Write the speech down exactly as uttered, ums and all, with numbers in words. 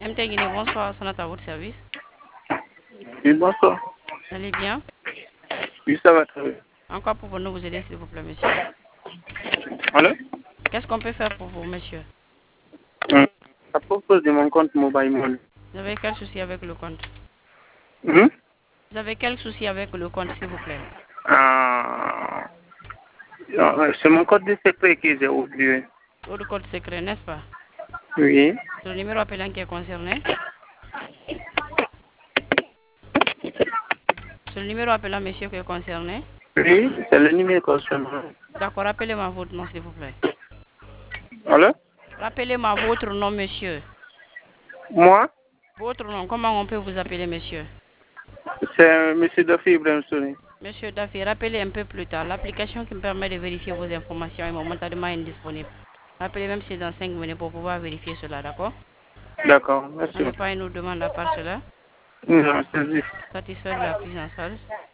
M T Guinée, bonsoir, sonate à votre service. Oui, bonsoir. Vous allez bien? Oui, ça va très bien. Encore pouvons-nous vous aider, s'il vous plaît, monsieur? Allô? Qu'est-ce qu'on peut faire pour vous, monsieur? Hum. À propos de mon compte Mobile Money. Vous avez quel souci avec le compte? Hum? Vous avez quel souci avec le compte, s'il vous plaît? Ah, euh, c'est mon code de secret que j'ai oublié. Votre code secret, n'est-ce pas? Oui. C'est le numéro appelant qui est concerné? C'est le numéro appelant, monsieur, qui est concerné? Oui, c'est le numéro concernant. D'accord, rappelez-moi votre nom, s'il vous plaît. Allô? Rappelez-moi votre nom, monsieur. Moi, Votre nom, comment on peut vous appeler, monsieur? c'est M. Dafi Ibrahim Souni. Monsieur Daffy, rappelez un peu plus tard. L'application qui me permet de vérifier vos informations est momentanément indisponible. Rappelez même si c'est dans cinq minutes pour pouvoir vérifier cela, d'accord? D'accord, merci. N'avez pas une autre demande à part cela? Non, c'est juste. Satisfait de la prise en charge?